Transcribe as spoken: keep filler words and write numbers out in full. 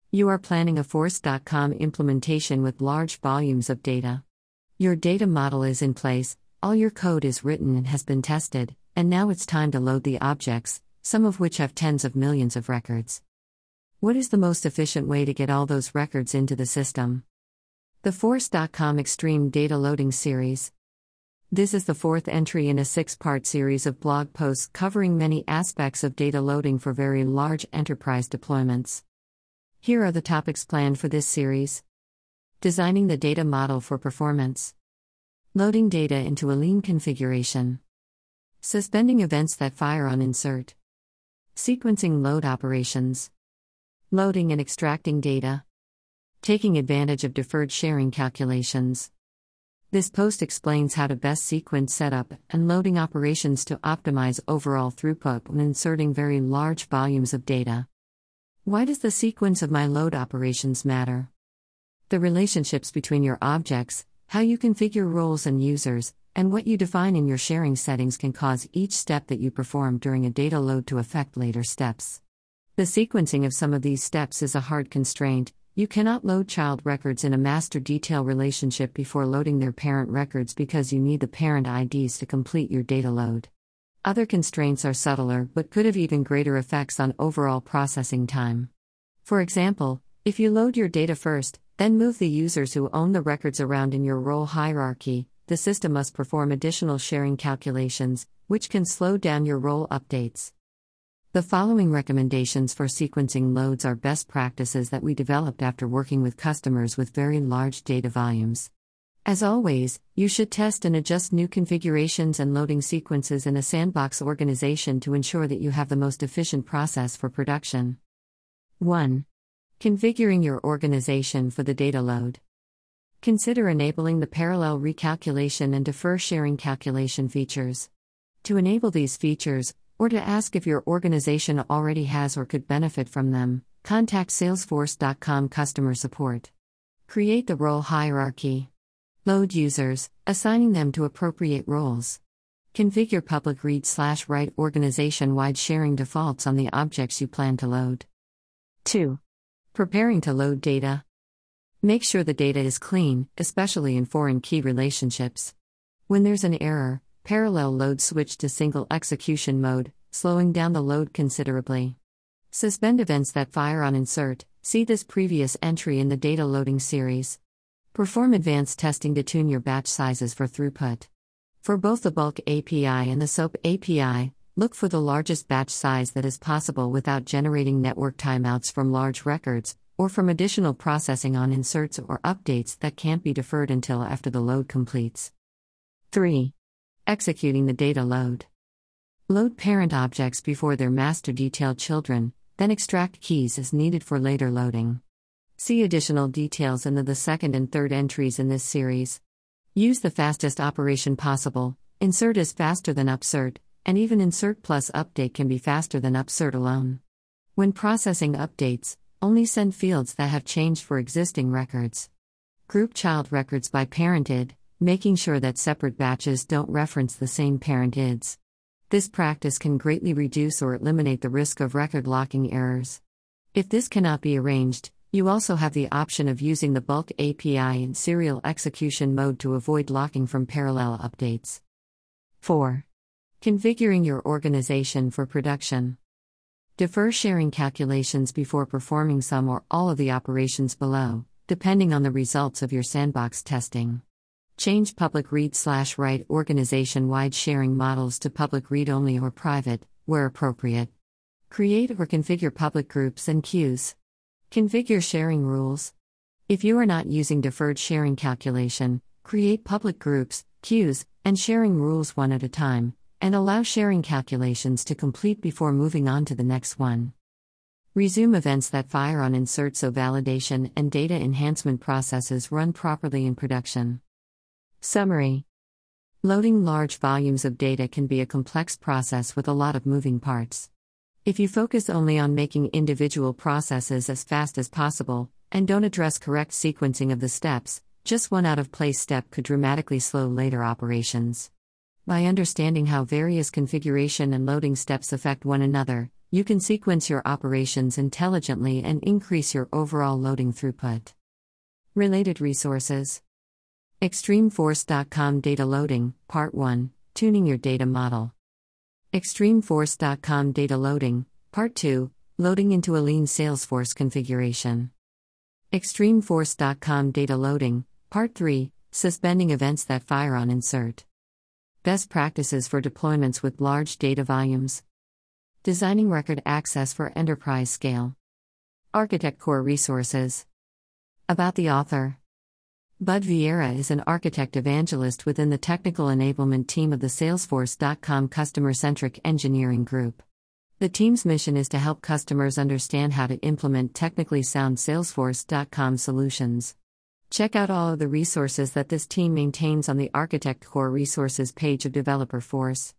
You are planning a Force dot com implementation with large volumes of data. Your data model is in place, all your code is written and has been tested, and now it's time to load the objects, some of which have tens of millions of records. What is the most efficient way to get all those records into the system? The Force dot com Extreme Data Loading Series. This is the fourth entry in a six-part series of blog posts covering many aspects of data loading for very large enterprise deployments. Here are the topics planned for this series. Designing the data model for performance. Loading data into a lean configuration. Suspending events that fire on insert. Sequencing load operations. Loading and extracting data. Taking advantage of deferred sharing calculations. This post explains how to best sequence setup and loading operations to optimize overall throughput when inserting very large volumes of data. Why does the sequence of my load operations matter? The relationships between your objects, how you configure roles and users, and what you define in your sharing settings can cause each step that you perform during a data load to affect later steps. The sequencing of some of these steps is a hard constraint. You cannot load child records in a master detail relationship before loading their parent records because you need the parent I Ds to complete your data load. Other constraints are subtler but could have even greater effects on overall processing time. For example, if you load your data first, then move the users who own the records around in your role hierarchy, the system must perform additional sharing calculations, which can slow down your role updates. The following recommendations for sequencing loads are best practices that we developed after working with customers with very large data volumes. As always, you should test and adjust new configurations and loading sequences in a sandbox organization to ensure that you have the most efficient process for production. one. Configuring your organization for the data load. Consider enabling the parallel recalculation and defer sharing calculation features. To enable these features, or to ask if your organization already has or could benefit from them, contact Salesforce dot com customer support. Create the role hierarchy. Load users, assigning them to appropriate roles. Configure public read/write organization-wide sharing defaults on the objects you plan to load. two. Preparing to load data. Make sure the data is clean, especially in foreign key relationships. When there's an error, parallel load switch to single execution mode, slowing down the load considerably. Suspend events that fire on insert. See this previous entry in the data loading series. Perform advanced testing to tune your batch sizes for throughput. For both the bulk A P I and the SOAP A P I, look for the largest batch size that is possible without generating network timeouts from large records, or from additional processing on inserts or updates that can't be deferred until after the load completes. three. Executing the data load. Load parent objects before their master detail children, then extract keys as needed for later loading. See additional details in the, the second and third entries in this series. Use the fastest operation possible. Insert is faster than upsert, and even insert plus update can be faster than upsert alone. When processing updates, only send fields that have changed for existing records. Group child records by parent I D, making sure that separate batches don't reference the same parent I Ds. This practice can greatly reduce or eliminate the risk of record locking errors. If this cannot be arranged, you also have the option of using the bulk A P I in serial execution mode to avoid locking from parallel updates. four. Configuring your organization for production. Defer sharing calculations before performing some or all of the operations below, depending on the results of your sandbox testing. Change public read/write organization-wide sharing models to public read-only or private, where appropriate. Create or configure public groups and queues. Configure sharing rules. If you are not using deferred sharing calculation, create public groups, queues, and sharing rules one at a time, and allow sharing calculations to complete before moving on to the next one. Resume events that fire on insert so validation and data enhancement processes run properly in production. Summary. Loading large volumes of data can be a complex process with a lot of moving parts. If you focus only on making individual processes as fast as possible, and don't address correct sequencing of the steps, just one out-of-place step could dramatically slow later operations. By understanding how various configuration and loading steps affect one another, You can sequence your operations intelligently and increase your overall loading throughput. Related resources. Extremeforce dot com Data Loading, Part one, Tuning Your Data Model. Extremeforce dot com Data Loading, Part two, Loading into a Lean Salesforce Configuration. Extremeforce dot com Data Loading, Part three, Suspending Events that Fire on Insert. Best Practices for Deployments with Large Data Volumes. Designing Record Access for Enterprise Scale. Architect Core Resources. About the author. Bud Vieira is an architect evangelist within the technical enablement team of the Salesforce dot com Customer-Centric Engineering Group. The team's mission is to help customers understand how to implement technically sound Salesforce dot com solutions. Check out all of the resources that this team maintains on the Architect Core Resources page of Developer Force.